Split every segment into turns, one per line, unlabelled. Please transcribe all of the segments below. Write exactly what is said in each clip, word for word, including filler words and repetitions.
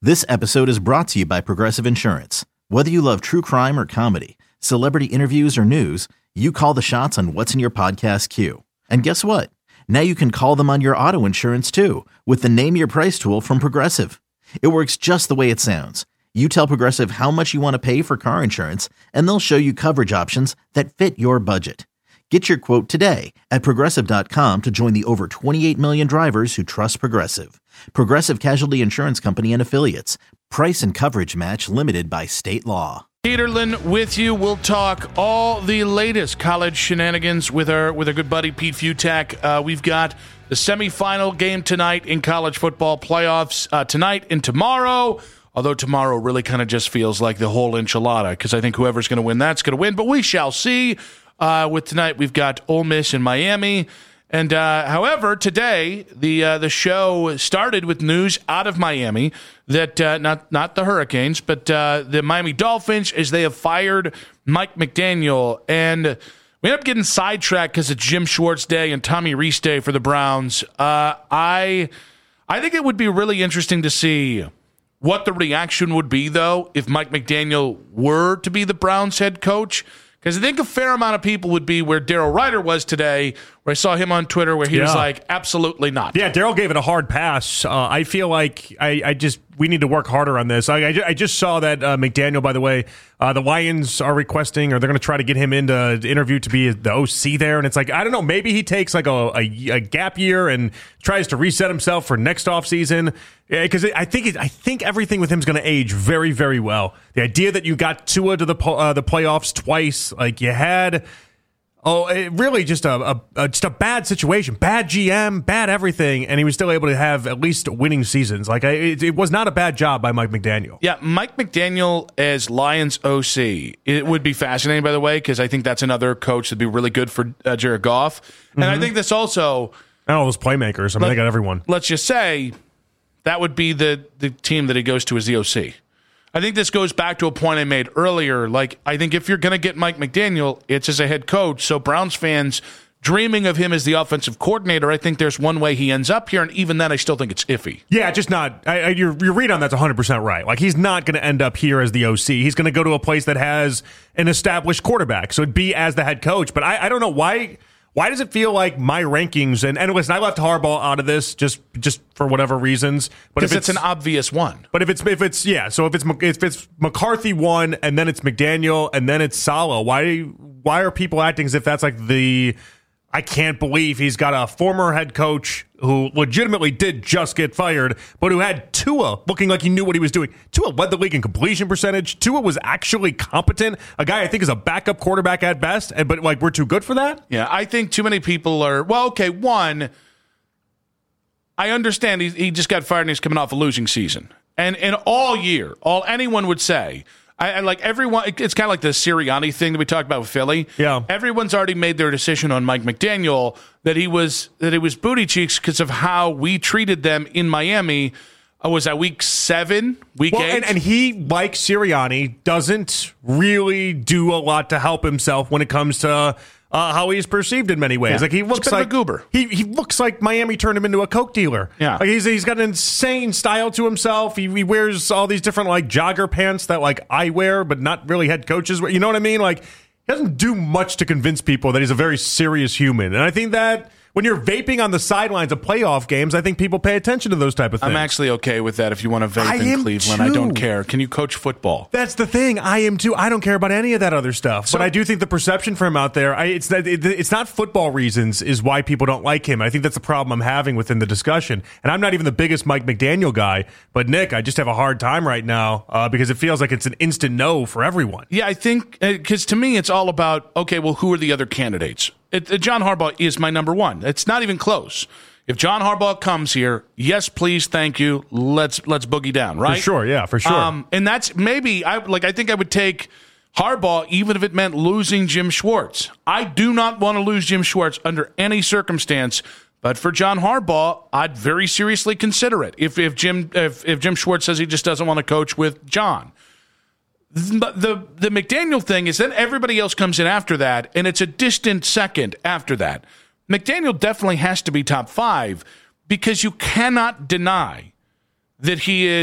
This episode is brought to you by Progressive Insurance. Whether you love true crime or comedy, celebrity interviews or news, you call the shots on what's in your podcast queue. And guess what? Now you can call them on your auto insurance too with the Name Your Price tool from Progressive. It works just the way it sounds. You tell Progressive how much you want to pay for car insurance, and they'll show you coverage options that fit your budget. Get your quote today at Progressive dot com to join the over twenty-eight million drivers who trust Progressive. Progressive Casualty Insurance Company and Affiliates. Price and coverage match limited by state law.
Peterlin with you. We'll talk all the latest college shenanigans with our with our good buddy Pete Fiutak. Uh, we've got the semifinal game tonight in college football playoffs uh, tonight and tomorrow. Although tomorrow really kind of just feels like the whole enchilada because I think whoever's going to win, that's going to win. But we shall see. Uh, with tonight, we've got Ole Miss and Miami. And uh, however, today the uh, the show started with news out of Miami that uh, not not the Hurricanes, but uh, the Miami Dolphins, as they have fired Mike McDaniel, and we end up getting sidetracked because it's Jim Schwartz Day and Tommy Rees Day for the Browns. Uh, I I think it would be really interesting to see what the reaction would be, though, if Mike McDaniel were to be the Browns head coach. Because I think a fair amount of people would be where Daryl Ryder was today, where I saw him on Twitter where he yeah. was like, absolutely not.
Yeah, Daryl gave it a hard pass. Uh, I feel like I, I just we need to work harder on this. I, I, I just saw that uh, McDaniel, by the way, uh, the Lions are requesting, or they're going to try to get him in to, to interview to be the O C there. And it's like, I don't know, maybe he takes like a, a, a gap year and tries to reset himself for next offseason. Because I think it, I think everything with him is going to age very, very well. The idea that you got Tua to the uh, the playoffs twice, like you had, oh, it really just a, a, a just a bad situation, bad G M, bad everything, and he was still able to have at least winning seasons. Like I, it, it was not a bad job by Mike McDaniel.
Yeah, Mike McDaniel as Lions O C, it would be fascinating, by the way, because I think that's another coach that'd be really good for uh, Jared Goff, and mm-hmm. I think this also,
and all those playmakers. I mean, let, they got everyone.
Let's just say. That would be the, the team that he goes to as the O C. I think this goes back to a point I made earlier. Like, I think if you're going to get Mike McDaniel, it's as a head coach. So Browns fans dreaming of him as the offensive coordinator, I think there's one way he ends up here, and even then I still think it's iffy.
Yeah, just not I, I, your, your read on that's one hundred percent right. Like, he's not going to end up here as the O C. He's going to go to a place that has an established quarterback. So it'd be as the head coach. But I, I don't know why... Why does it feel like my rankings, and, and listen, I left Harbaugh out of this just just for whatever reasons.
But if it's, it's an obvious one.
But if it's, if it's yeah, so if it's if it's McCarthy one, and then it's McDaniel, and then it's Saleh, why, why are people acting as if that's like the, I can't believe he's got a former head coach who legitimately did just get fired, but who had Tua looking like he knew what he was doing. Tua led the league in completion percentage. Tua was actually competent. A guy I think is a backup quarterback at best, but like we're too good for that?
Yeah, I think too many people are, well, okay, one, I understand he, he just got fired and he's coming off a losing season. And, and all year, all anyone would say, I, I like everyone. It's kind of like the Sirianni thing that we talked about with Philly.
Yeah,
everyone's already made their decision on Mike McDaniel that he was that it was booty cheeks because of how we treated them in Miami. Uh, was that week seven, week
well,
eight?
And, and he, like Sirianni, doesn't really do a lot to help himself when it comes to. Uh, how he's perceived in many ways.
Yeah.
Like he looks like
a goober.
He he looks like Miami turned him into a coke dealer.
Yeah,
like he's he's got an insane style to himself. He, he wears all these different like jogger pants that like I wear, but not really head coaches wear. You know what I mean? Like he doesn't do much to convince people that he's a very serious human. And I think that when you're vaping on the sidelines of playoff games, I think people pay attention to those type of things.
I'm actually okay with that if you want to vape
I
in Cleveland.
Too.
I don't care. Can you coach football?
That's the thing. I am too. I don't care about any of that other stuff.
So,
but I do think the perception for him out there, I, it's that it, it's not football reasons is why people don't like him. I think that's the problem I'm having within the discussion. And I'm not even the biggest Mike McDaniel guy. But, Nick, I just have a hard time right now uh, because it feels like it's an instant no for everyone.
Yeah, I think because uh, to me it's all about, okay, well, who are the other candidates? It, uh, John Harbaugh is my number one. It's not even close. If John Harbaugh comes here, yes, please, thank you. Let's let's boogie down, right?
For sure, yeah, for sure.
Um, and that's maybe I like. I think I would take Harbaugh, even if it meant losing Jim Schwartz. I do not want to lose Jim Schwartz under any circumstance. But for John Harbaugh, I'd very seriously consider it. If if Jim if, if Jim Schwartz says he just doesn't want to coach with John. The, the the McDaniel thing is then everybody else comes in after that, and it's a distant second after that. McDaniel definitely has to be top five because you cannot deny that he is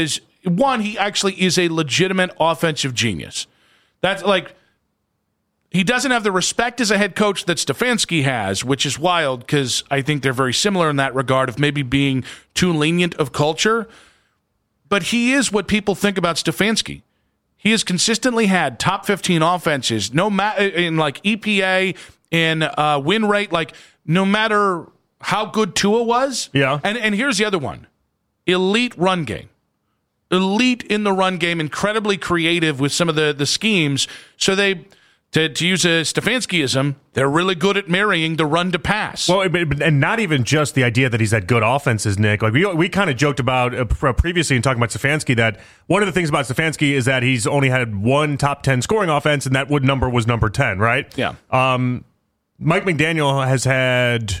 one, he actually is a legitimate offensive genius. That's like, he doesn't have the respect as a head coach that Stefanski has, which is wild because I think they're very similar in that regard of maybe being too lenient of culture. But he is what people think about Stefanski. He has consistently had top fifteen offenses, no ma- in like E P A, in uh, win rate, like no matter how good Tua was.
Yeah.
And and here's the other one. Elite run game. Elite in the run game, incredibly creative with some of the, the schemes. So they, to, to use a Stefanskiism, they're really good at marrying the run to pass.
Well, and not even just the idea that he's had good offenses, Nick. Like we we kind of joked about uh, previously in talking about Stefanski that one of the things about Stefanski is that he's only had one top ten scoring offense, and that would number was number ten, right?
Yeah.
Um, Mike McDaniel has had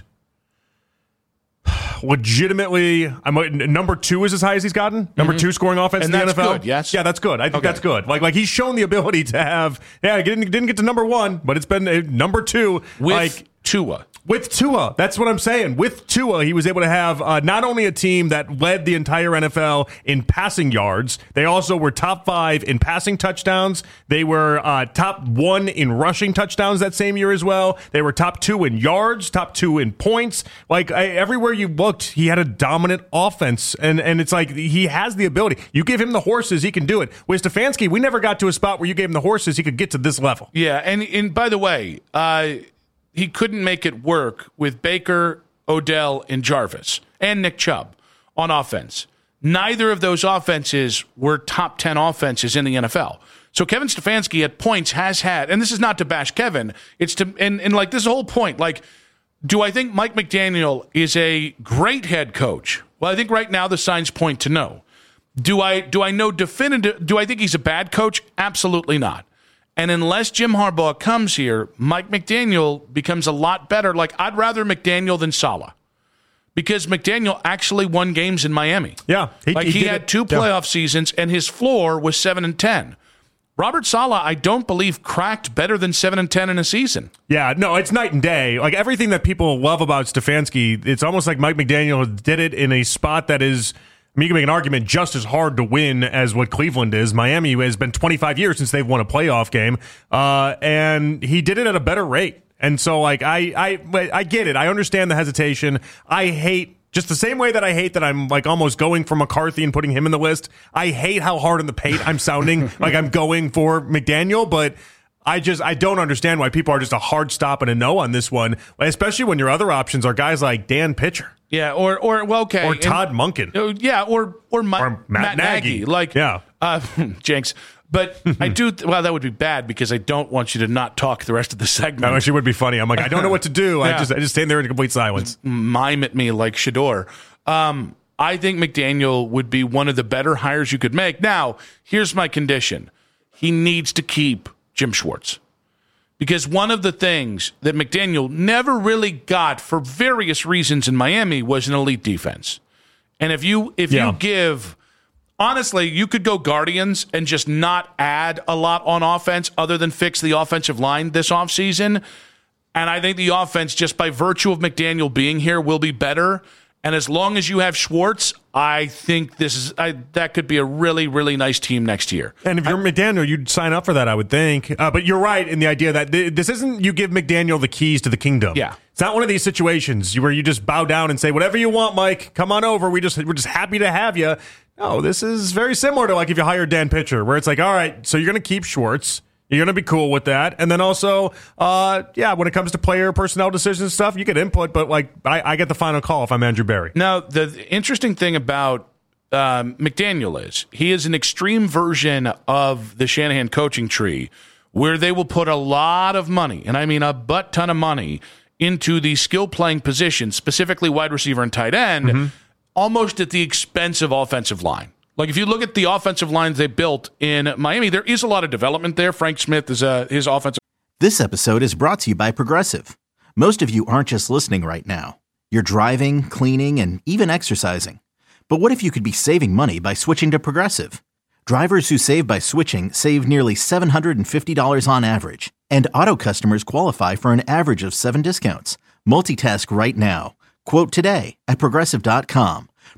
legitimately, I'm number two is as high as he's gotten. Number mm-hmm. two scoring offense
and
in the
that's
N F L.
Good, yes,
yeah, that's good. I think
okay.
that's good. Like, like he's shown the ability to have. Yeah, he didn't didn't get to number one, but it's been uh, number two
with
like,
Tua.
With Tua, that's what I'm saying. With Tua, he was able to have uh, not only a team that led the entire N F L in passing yards, they also were top five in passing touchdowns. They were uh, top one in rushing touchdowns that same year as well. They were top two in yards, top two in points. Like I, everywhere you looked, he had a dominant offense, and and it's like he has the ability. You give him the horses, he can do it. With Stefanski, we never got to a spot where you gave him the horses, he could get to this level.
Yeah, and and by the way, uh, he couldn't make it work with Baker, Odell, and Jarvis, and Nick Chubb on offense. Neither of those offenses were top ten offenses in the N F L. So Kevin Stefanski at points has had, and this is not to bash Kevin, it's to, and, and like this is the whole point. Like, do I think Mike McDaniel is a great head coach? Well, I think right now the signs point to no. Do I, do I know definitive, do I think he's a bad coach? Absolutely not. And unless Jim Harbaugh comes here, Mike McDaniel becomes a lot better. Like, I'd rather McDaniel than Saleh because McDaniel actually won games in Miami.
Yeah.
He, like, he, he had two playoff yeah. seasons, and his floor was seven and ten. Robert Saleh, I don't believe, cracked better than seven and ten in a season.
Yeah, no, it's night and day. Like, everything that people love about Stefanski, it's almost like Mike McDaniel did it in a spot that is – I mean, you can make an argument just as hard to win as what Cleveland is. Miami has been twenty-five years since they've won a playoff game, uh, and he did it at a better rate. And so, like, I, I, I get it. I understand the hesitation. I hate, just the same way that I hate that I'm, like, almost going for McCarthy and putting him in the list. I hate how hard in the paint I'm sounding like I'm going for McDaniel, but I just, I don't understand why people are just a hard stop and a no on this one, especially when your other options are guys like Dan Pitcher.
Yeah, or or well, okay,
or Todd
and,
Monken.
Uh, yeah, or or, Ma-
or Matt,
Matt Nagy.
Nagy.
Like,
yeah,
uh, Jinx. But I do. Th- well, that would be bad because I don't want you to not talk the rest of the segment.
That actually would be funny. I'm like, I don't know what to do. yeah. I just, I just stand there in complete silence.
Mime at me like Shador. Um, I think McDaniel would be one of the better hires you could make. Now, here's my condition: he needs to keep Jim Schwartz. Because one of the things that McDaniel never really got for various reasons in Miami was an elite defense. And if you if yeah. you give, honestly, you could go Guardians and just not add a lot on offense other than fix the offensive line this offseason. And I think the offense, just by virtue of McDaniel being here, will be better. And as long as you have Schwartz, I think this is I, that could be a really, really nice team next year.
And if you're I, McDaniel, you'd sign up for that, I would think. Uh, but you're right in the idea that th- this isn't you give McDaniel the keys to the kingdom.
Yeah.
It's not one of these situations where you just bow down and say, whatever you want, Mike, come on over. We just, we're just happy to have you. No, this is very similar to like if you hire Dan Pitcher, where it's like, all right, so you're going to keep Schwartz. You're going to be cool with that. And then also, uh, yeah, when it comes to player personnel decisions and stuff, you get input, but like I, I get the final call if I'm Andrew Berry.
Now, the interesting thing about um, McDaniel is he is an extreme version of the Shanahan coaching tree where they will put a lot of money, and I mean a butt ton of money, into the skill playing positions, specifically wide receiver and tight end, mm-hmm. almost at the expense of offensive line. Like, if you look at the offensive lines they built in Miami, there is a lot of development there. Frank Smith is uh, his offensive.
This episode is brought to you by Progressive. Most of you aren't just listening right now. You're driving, cleaning, and even exercising. But what if you could be saving money by switching to Progressive? Drivers who save by switching save nearly seven hundred fifty dollars on average. And auto customers qualify for an average of seven discounts. Multitask right now. Quote today at Progressive dot com.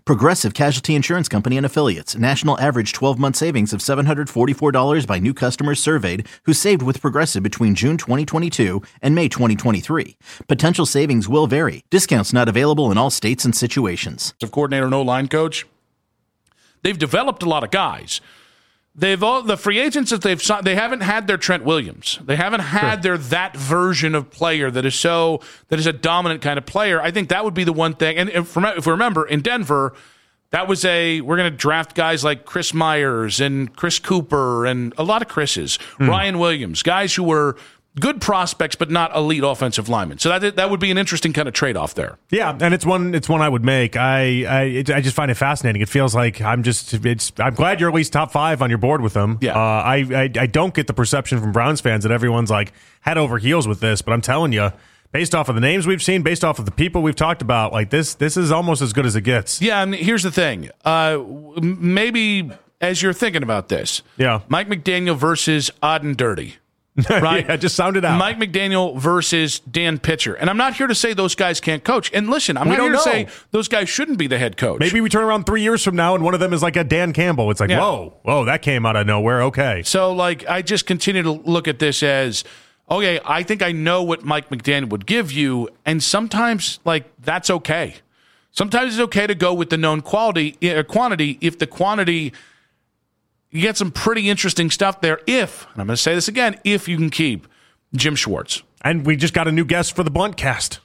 Progressive Casualty Insurance Company and Affiliates. National average twelve-month savings of seven hundred forty-four dollars by new customers surveyed who saved with Progressive between June twenty twenty-two and May twenty twenty-three. Potential savings will vary. Discounts not available in all states and situations.
Coordinator and O-line coach. They've developed a lot of guys. They've all the free agents that they've signed. They haven't had their Trent Williams. They haven't had sure. their that version of player that is so that is a dominant kind of player. I think that would be the one thing. And if, if we remember in Denver, that was a we're going to draft guys like Chris Myers and Chris Cooper and a lot of Chris's, mm. Ryan Williams, guys who were good prospects, but not elite offensive linemen. So that that would be an interesting kind of trade-off there.
Yeah, and it's one it's one I would make. I I, it, I just find it fascinating. It feels like I'm just it's. I'm glad you're at least top five on your board with them.
Yeah.
Uh, I, I I don't get the perception from Browns fans that everyone's like head over heels with this, but I'm telling you, based off of the names we've seen, based off of the people we've talked about, like this this is almost as good as it gets.
Yeah, and here's the thing. Uh, maybe as you're thinking about this,
yeah,
Mike McDaniel versus Odd and Dirty. Right?
Yeah, just sound it out.
Mike McDaniel versus Dan Pitcher. And I'm not here to say those guys can't coach. And listen, I'm
we
not here to
know.
say those guys shouldn't be the head coach.
Maybe we turn around three years from now and one of them is like a Dan Campbell. It's like, yeah. whoa, whoa, that came out of nowhere. Okay.
So, like, I just continue to look at this as, okay, I think I know what Mike McDaniel would give you. And sometimes, like, that's okay. Sometimes it's okay to go with the known quality uh, quantity if the quantity – you get some pretty interesting stuff there if, and I'm going to say this again, if you can keep Jim Schwartz.
And we just got a new guest for the Blunt Cast.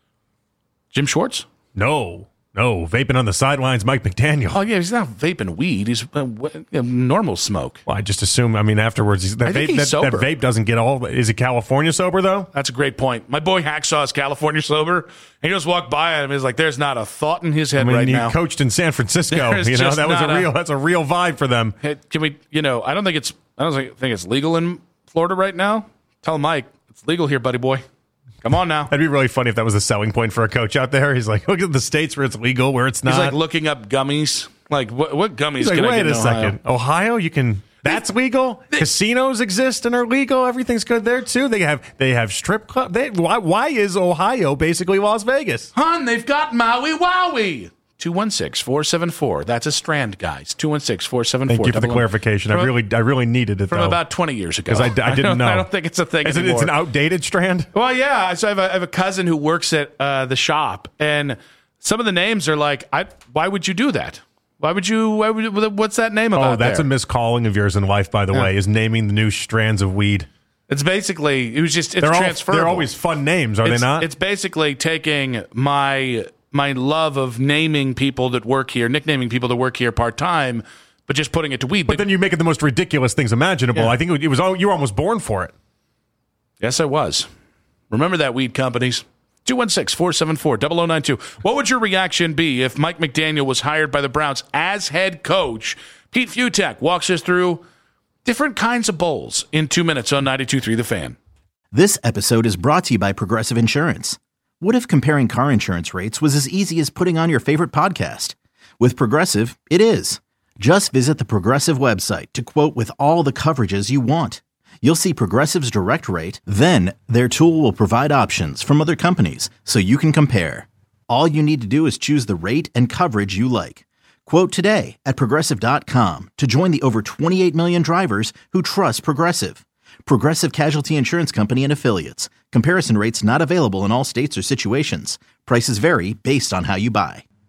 Jim Schwartz?
No. No. Vaping on the sidelines, Mike McDaniel.
Oh, yeah, he's not vaping weed. He's uh, uh, normal smoke.
Well, I just assume, I mean, afterwards, he's, that,
I think
vape,
he's
that,
sober.
that vape doesn't get all, is he California sober, though?
That's a great point. My boy Hacksaw is California sober, and he just walked by him and he's like, there's not a thought in his head
I mean,
right
he
now.
He coached in San Francisco.
There's
you know,
just
that was a
not
real,
a,
that's a real vibe for them.
Can we, you know, I don't think it's, I don't think it's legal in Florida right now. Tell Mike, it's legal here, buddy boy. Come on now.
That'd be really funny if that was a selling point for a coach out there. He's like, look at the states where it's legal, where it's not.
He's like looking up gummies. Like, what, what gummies
He's like,
can
wait
I get
a
in Ohio?
second. Ohio, you can. That's legal. They, Casinos exist and are legal. Everything's good there too. They have they have strip club. They, why why is Ohio basically Las Vegas?
Hun, they've got Maui Wowie. two one six, four seven four. That's a Strand, guys. two one six, four seven four.
Thank you for the clarification. I really I really needed it,
from
though.
about twenty years ago.
Because I, I didn't
I
know.
I don't think it's a thing
Is it,
anymore.
It's an outdated Strand?
Well, yeah. So I have a, I have a cousin who works at uh, the shop, and some of the names are like, I, why would you do that? Why would you, why would you, what's that name about
Oh, that's
there?
a miscalling of yours in life, by the
Yeah.
way, is naming the new strands of weed.
It's basically, it was just, it's
they're
transferable.
All, they're always fun names, are
it's,
they not?
It's basically taking my my love of naming people that work here, nicknaming people that work here part-time, but just putting it to weed.
But then you make it the most ridiculous things imaginable.
Yeah.
I think it was you were almost born for it.
Yes, I was. Remember that, weed companies. two one six, four seven four, zero zero nine two. What would your reaction be if Mike McDaniel was hired by the Browns as head coach? Pete Futak walks us through different kinds of bowls in two minutes on ninety-two point three The Fan.
This episode is brought to you by Progressive Insurance. What if comparing car insurance rates was as easy as putting on your favorite podcast? With Progressive, it is. Just visit the Progressive website to quote with all the coverages you want. You'll see Progressive's direct rate, then their tool will provide options from other companies so you can compare. All you need to do is choose the rate and coverage you like. Quote today at Progressive dot com to join the over twenty-eight million drivers who trust Progressive. Progressive Casualty Insurance Company and Affiliates. Comparison rates not available in all states or situations. Prices vary based on how you buy.